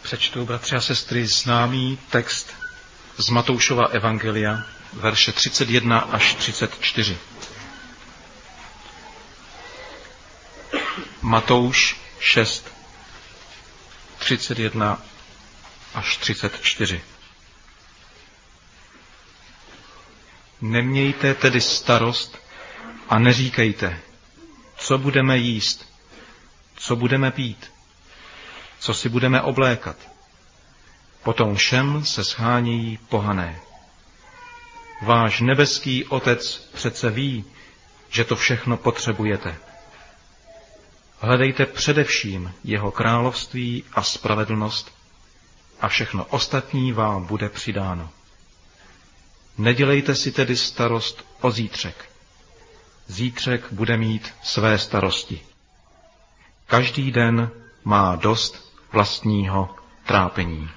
Přečtu, bratři a sestry, známý text z Matoušova evangelia, verše 31 až 34. Matouš 6, 31 až 34. Nemějte tedy starost a neříkejte, co budeme jíst, co budeme pít, co si budeme oblékat. Potom všem se shánějí pohané. Váš nebeský Otec přece ví, že to všechno potřebujete. Hledejte především jeho království a spravedlnost a všechno ostatní vám bude přidáno. Nedělejte si tedy starost o zítřek. Zítřek bude mít své starosti. Každý den má dost vlastního trápení.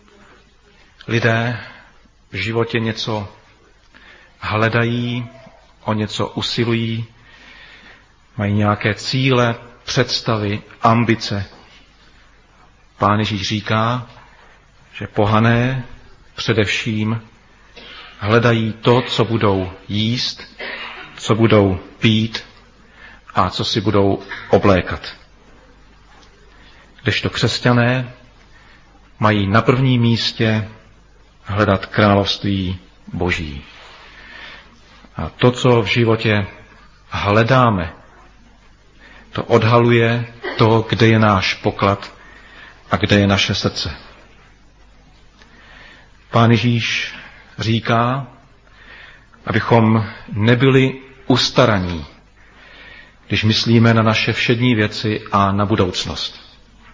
Lidé v životě něco hledají, o něco usilují, mají nějaké cíle, představy, ambice. Pán Ježíš říká, že pohané především hledají to, co budou jíst, co budou pít a co si budou oblékat. Kdežto křesťané mají na prvním místě hledat království Boží. A to, co v životě hledáme, to odhaluje to, kde je náš poklad a kde je naše srdce. Pán Ježíš říká, abychom nebyli ustaraní, když myslíme na naše všední věci a na budoucnost.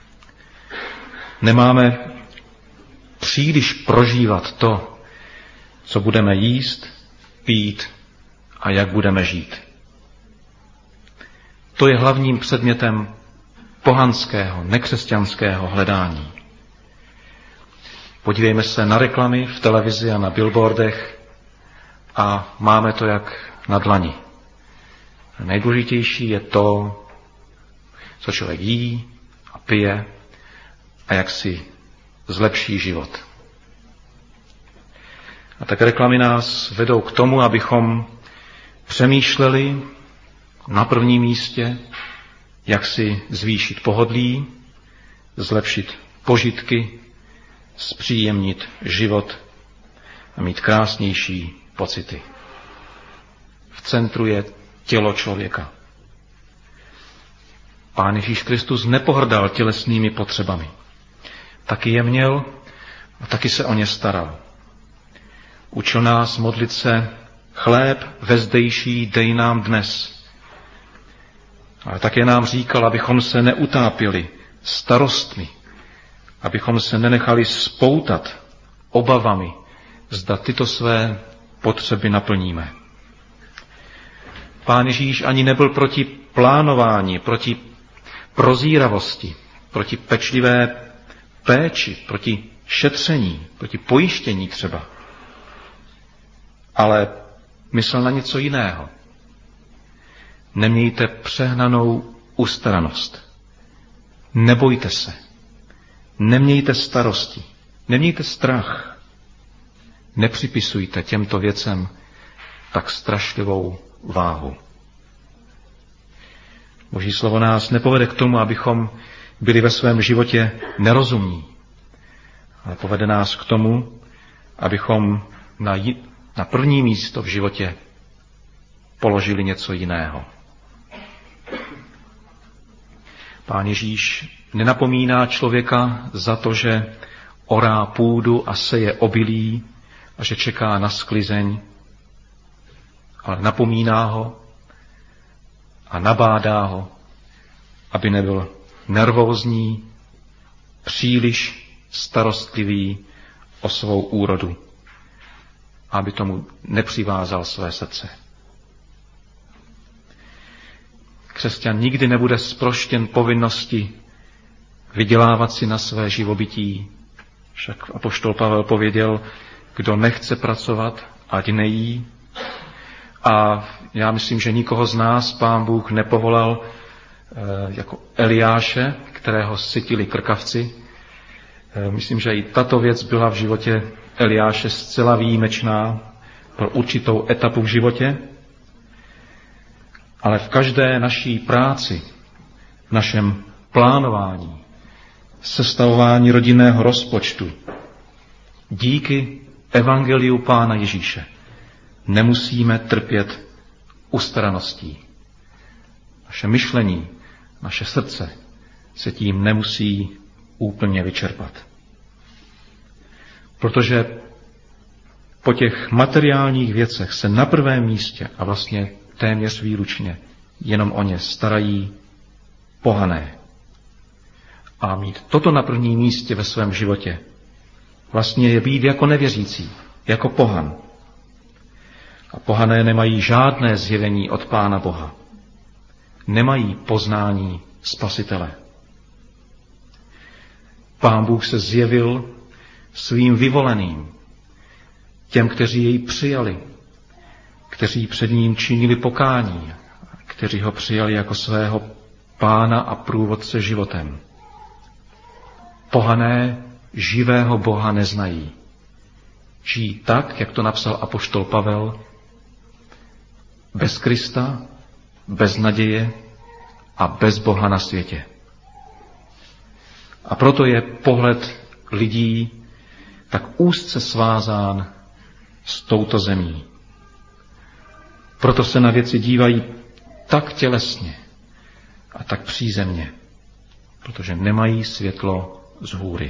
Nemáme příliš prožívat to, co budeme jíst, pít a jak budeme žít. To je hlavním předmětem pohanského, nekřesťanského hledání. Podívejme se na reklamy v televizi a na billboardech a máme to jak na dlani. Nejdůležitější je to, co člověk jí a pije a jak si zlepší život. A tak reklamy nás vedou k tomu, abychom přemýšleli na prvním místě, jak si zvýšit pohodlí, zlepšit požitky, zpříjemnit život a mít krásnější pocity. V centru je tělo člověka. Pán Ježíš Kristus nepohrdal tělesnými potřebami. Taky je měl a taky se o ně staral. Učil nás modlit se: chléb vezdejší dej nám dnes. Ale také nám říkal, abychom se neutápili starostmi, abychom se nenechali spoutat obavami, zda tyto své potřeby naplníme. Pán Ježíš ani nebyl proti plánování, proti prozíravosti, proti pečlivé péči, proti šetření, proti pojištění třeba. Ale myslel na něco jiného. Nemějte přehnanou ustaranost. Nebojte se. Nemějte starosti. Nemějte strach. Nepřipisujte těmto věcem tak strašlivou váhu. Boží slovo nás nepovede k tomu, abychom byli ve svém životě nerozumní, ale povede nás k tomu, abychom na první místo v životě položili něco jiného. Pán Ježíš nenapomíná člověka za to, že orá půdu a seje obilí a že čeká na sklizeň, ale napomíná ho a nabádá ho, aby nebyl nervózní, příliš starostlivý o svou úrodu, aby tomu nepřivázal své srdce. Křesťan nikdy nebude zproštěn povinnosti vydělávat si na své živobytí. Však apoštol Pavel pověděl, kdo nechce pracovat, ať nejí. A já myslím, že nikoho z nás Pán Bůh nepovolal jako Eliáše, kterého sytili krkavci, Myslím, že i tato věc byla v životě Eliáše zcela výjimečná pro určitou etapu v životě, ale v každé naší práci, v našem plánování, sestavování rodinného rozpočtu, díky evangeliu Pána Ježíše nemusíme trpět ustaraností. Naše myšlení, naše srdce se tím nemusí úplně vyčerpat. Protože po těch materiálních věcech se na prvém místě a vlastně téměř výlučně jenom o ně starají pohané. A mít toto na prvním místě ve svém životě vlastně je být jako nevěřící, jako pohan. A pohané nemají žádné zjevení od Pána Boha. Nemají poznání Spasitele. Pán Bůh se zjevil svým vyvoleným, těm, kteří jej přijali, kteří před ním činili pokání, kteří ho přijali jako svého Pána a průvodce životem. Pohané živého Boha neznají. Žijí tak, jak to napsal apoštol Pavel, bez Krista, bez naděje a bez Boha na světě. A proto je pohled lidí tak úzce svázán s touto zemí. Proto se na věci dívají tak tělesně a tak přízemně, protože nemají světlo z hůry.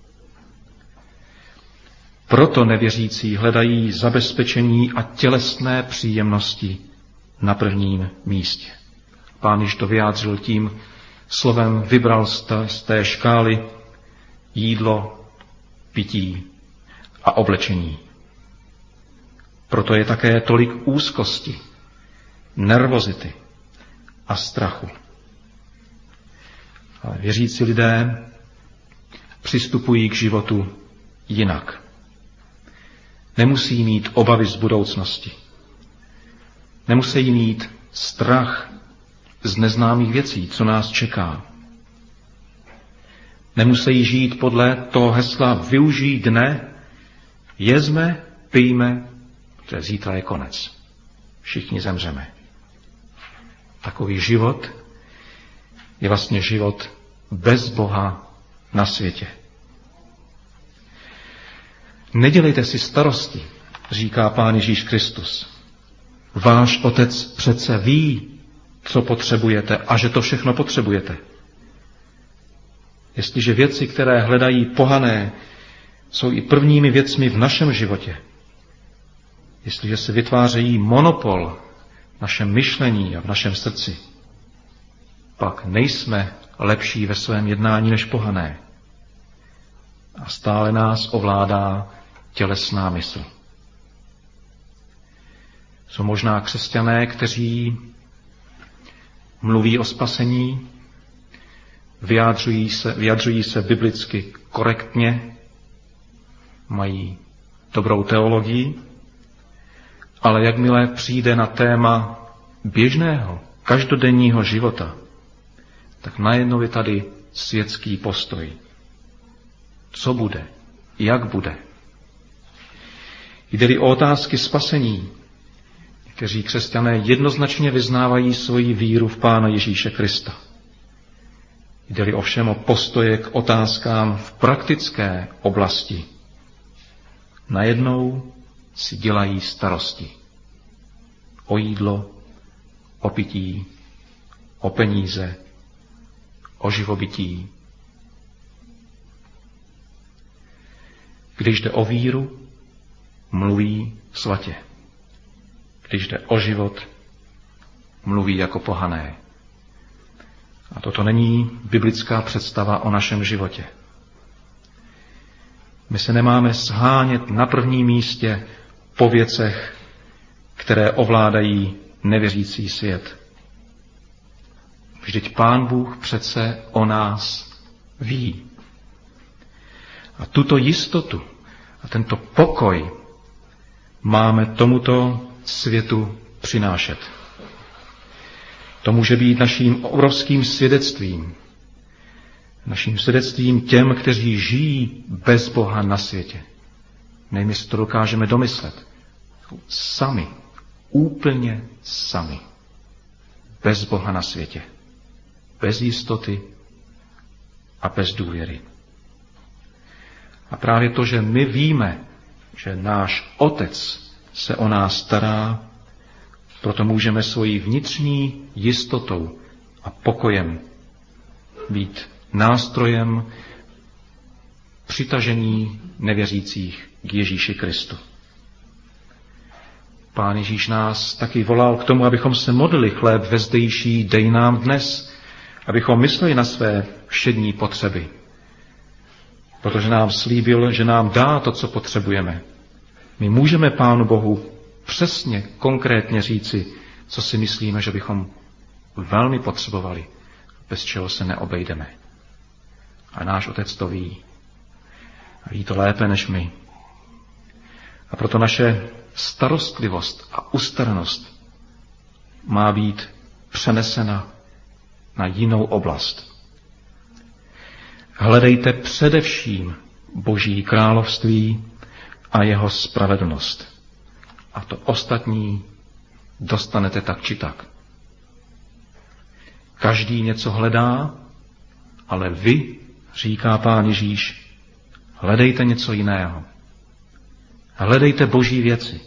Proto nevěřící hledají zabezpečení a tělesné příjemnosti na prvním místě. Pán již to vyjádřil tím slovem, vybral z té škály jídlo, pití a oblečení. Proto je také tolik úzkosti, nervozity a strachu. Ale věřící lidé přistupují k životu jinak. Nemusí mít obavy z budoucnosti. Nemusí mít strach z neznámých věcí, co nás čeká. Nemusí žít podle toho hesla využij dne, jezme, pijme, protože zítra je konec. Všichni zemřeme. Takový život je vlastně život bez Boha na světě. Nedělejte si starosti, říká Pán Ježíš Kristus. Váš Otec přece ví, co potřebujete a že to všechno potřebujete. Jestliže věci, které hledají pohané, jsou i prvními věcmi v našem životě, jestliže se vytvářejí monopol v našem myšlení a v našem srdci, pak nejsme lepší ve svém jednání než pohané. A stále nás ovládá tělesná mysl. Jsou možná křesťané, kteří mluví o spasení, vyjadřují se biblicky korektně, mají dobrou teologii, ale jakmile přijde na téma běžného, každodenního života, tak najednou je tady světský postoj. Co bude? Jak bude? Jde-li o otázky spasení, kteří křesťané jednoznačně vyznávají svoji víru v Pána Ježíše Krista. Jde-li ovšem o postoje k otázkám v praktické oblasti, najednou si dělají starosti. O jídlo, o pití, o peníze, o živobytí. Když jde o víru, mluví svatě. Když jde o život, mluví jako pohané. A toto není biblická představa o našem životě. My se nemáme shánět na prvním místě po věcech, které ovládají nevěřící svět. Vždyť Pán Bůh přece o nás ví. A tuto jistotu a tento pokoj máme tomuto světu přinášet. To může být naším obrovským svědectvím. naším svědectvím těm, kteří žijí bez Boha na světě. Nevím, jestli to dokážeme domyslet. Sami, úplně sami. Bez Boha na světě. Bez jistoty a bez důvěry. A právě to, že my víme, že náš Otec se o nás stará, proto můžeme svojí vnitřní jistotou a pokojem být nástrojem přitažení nevěřících k Ježíši Kristu. Pán Ježíš nás taky volal k tomu, abychom se modlili: chléb vezdejší dej nám dnes, abychom mysleli na své všední potřeby, protože nám slíbil, že nám dá to, co potřebujeme. My můžeme Pánu Bohu přesně, konkrétně říci, co si myslíme, že bychom velmi potřebovali, bez čeho se neobejdeme. A náš Otec to ví. A ví to lépe než my. A proto naše starostlivost a ustaranost má být přenesena na jinou oblast. Hledejte především Boží království a jeho spravedlnost. A to ostatní dostanete tak či tak. Každý něco hledá, ale vy, říká Pán Ježíš, hledejte něco jiného. Hledejte Boží věci.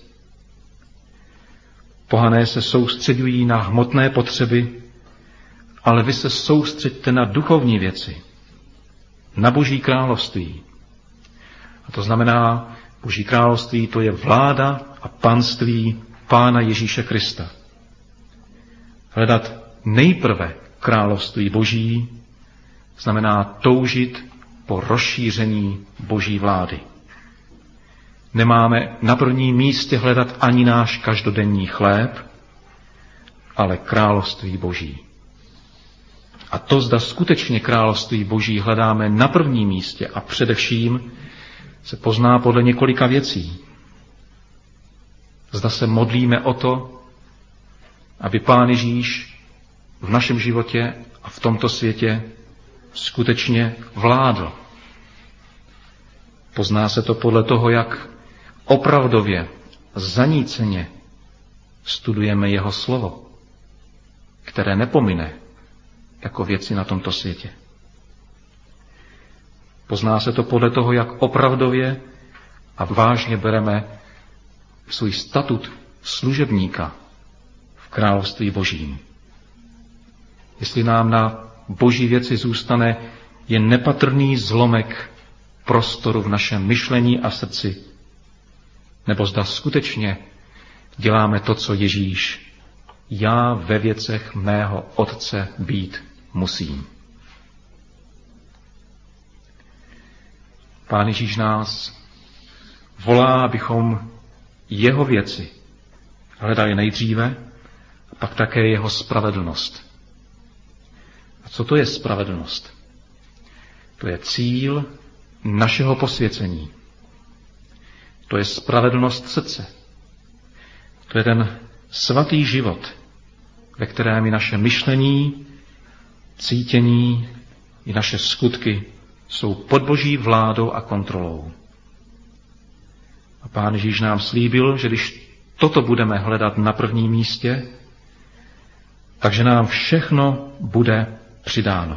Pohané se soustředují na hmotné potřeby, ale vy se soustřeďte na duchovní věci, na Boží království. A to znamená, Boží království to je vláda a panství Pána Ježíše Krista. Hledat nejprve království Boží znamená toužit po rozšíření Boží vlády. Nemáme na prvním místě hledat ani náš každodenní chléb, ale království Boží. A to, zda skutečně království Boží hledáme na prvním místě a především, se pozná podle několika věcí. Zda se modlíme o to, aby Pán Ježíš v našem životě a v tomto světě skutečně vládl. Pozná se to podle toho, jak opravdově, zaníceně studujeme jeho slovo, které nepomine jako věci na tomto světě. Pozná se to podle toho, jak opravdově a vážně bereme svůj statut služebníka v království Božím. Jestli nám na Boží věci zůstane jen nepatrný zlomek prostoru v našem myšlení a srdci, nebo zda skutečně děláme to, co Ježíš: já ve věcech mého Otce být musím. Pán Ježíš nás volá, abychom jeho věci hledali nejdříve, a pak také jeho spravedlnost. A co to je spravedlnost? To je cíl našeho posvěcení. To je spravedlnost srdce. To je ten svatý život, ve kterém i naše myšlení, cítění i naše skutky jsou pod Boží vládou a kontrolou. A Pán Ježíš nám slíbil, že když toto budeme hledat na prvním místě, takže nám všechno bude přidáno.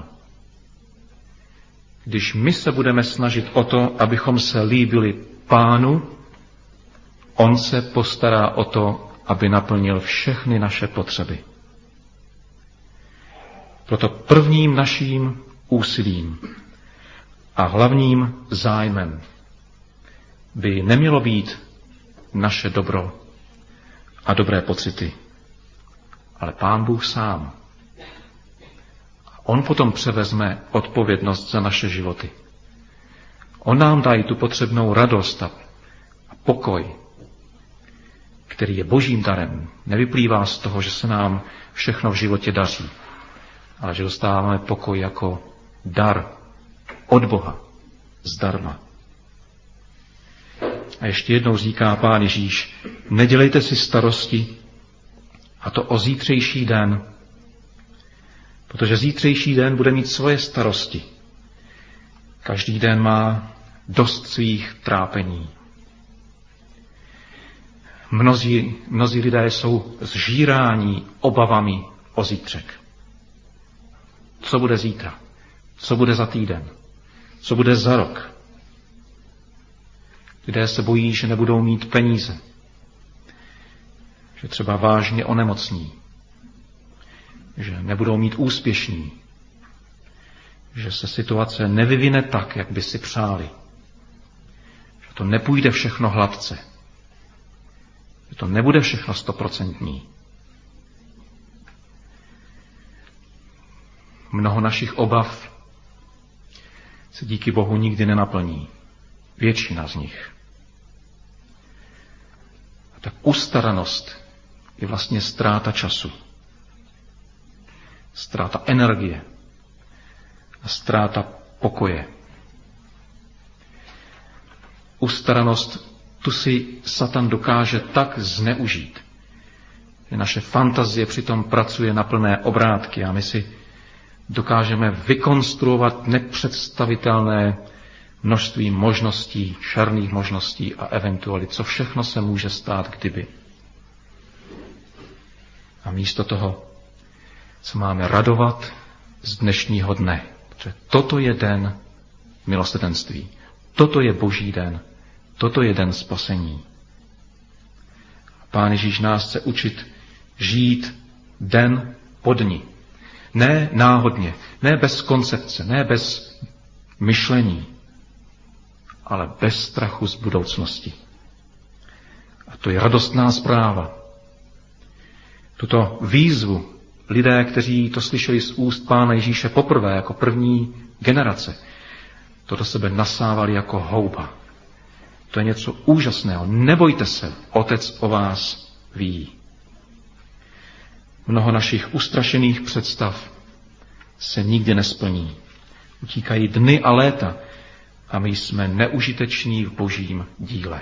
Když my se budeme snažit o to, abychom se líbili Pánu, on se postará o to, aby naplnil všechny naše potřeby. Proto prvním naším úsilím a hlavním zájmem by nemělo být naše dobro a dobré pocity, ale Pán Bůh sám. On potom převezme odpovědnost za naše životy. On nám dá i tu potřebnou radost a pokoj, který je Božím darem. Nevyplývá z toho, že se nám všechno v životě daří, ale že dostáváme pokoj jako dar od Boha, zdarma. A ještě jednou říká Pán Ježíš: nedělejte si starosti, a to o zítřejší den, protože zítřejší den bude mít svoje starosti. Každý den má dost svých trápení. Mnozí lidé jsou zžíráni obavami o zítřek. Co bude zítra? Co bude za týden? Co bude za rok? Lidé se bojí, že nebudou mít peníze, že třeba vážně onemocní, že nebudou mít úspěšní, že se situace nevyvine tak, jak by si přáli, že to nepůjde všechno hladce, že to nebude všechno 100%. Mnoho našich obav se díky Bohu nikdy nenaplní. Většina z nich. A tak ustaranost je vlastně ztráta času. Ztráta energie a ztráta pokoje. Ustaranost, tu si Satan dokáže tak zneužít, že naše fantazie přitom pracuje na plné obrátky a my si dokážeme vykonstruovat nepředstavitelné množství možností, černých možností a eventualit, co všechno se může stát, kdyby. A místo toho se máme radovat z dnešního dne, protože toto je den milosrdenství, toto je Boží den, toto je den spasení. Pán Ježíš nás chce učit žít den po dni. Ne náhodně, ne bez koncepce, ne bez myšlení, ale bez strachu z budoucnosti. A to je radostná zpráva. Tuto výzvu lidé, kteří to slyšeli z úst Pána Ježíše poprvé, jako první generace, to do sebe nasávali jako houba. To je něco úžasného. Nebojte se, Otec o vás ví. Mnoho našich ustrašených představ se nikdy nesplní. Utíkají dny a léta a my jsme neužiteční v Božím díle.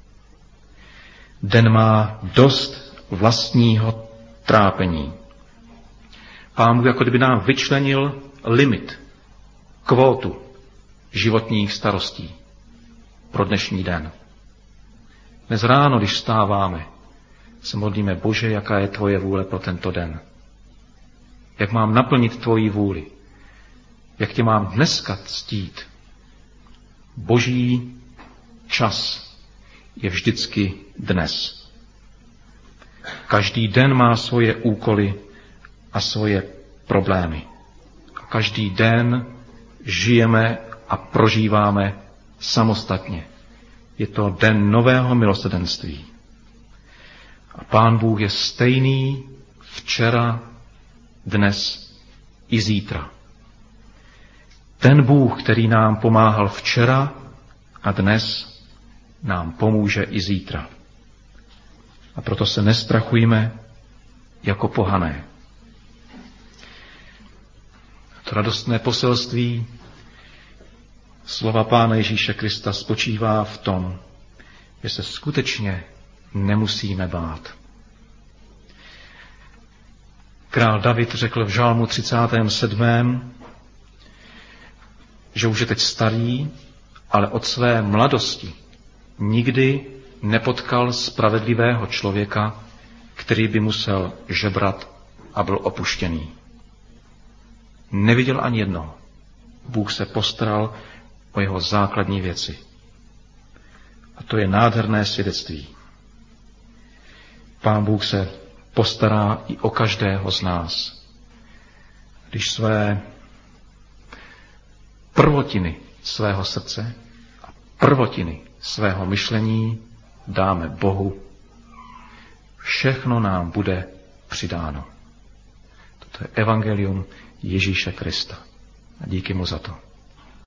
Den má dost vlastního trápení. Pán Bůh jako kdyby nám vyčlenil limit, kvótu životních starostí pro dnešní den. Dnes ráno, když vstáváme, se modlíme: Bože, jaká je tvoje vůle pro tento den? Jak mám naplnit tvoji vůli? Jak tě mám dneska ctít? Boží čas je vždycky dnes. Každý den má svoje úkoly a svoje problémy. A každý den žijeme a prožíváme samostatně. Je to den nového milosrdenství. A Pán Bůh je stejný včera, dnes i zítra. Ten Bůh, který nám pomáhal včera a dnes, nám pomůže i zítra. A proto se nestrachujme jako pohané. To radostné poselství slova Pána Ježíše Krista spočívá v tom, že se skutečně nemusíme bát. Král David řekl v žalmu 37., že už je teď starý, ale od své mladosti nikdy nepotkal spravedlivého člověka, který by musel žebrat a byl opuštěný. Neviděl ani jednoho. Bůh se postaral o jeho základní věci. A to je nádherné svědectví. Pán Bůh se postará i o každého z nás. Když své prvotiny svého srdce a prvotiny svého myšlení dáme Bohu, všechno nám bude přidáno. Toto je evangelium Ježíše Krista. A díky mu za to.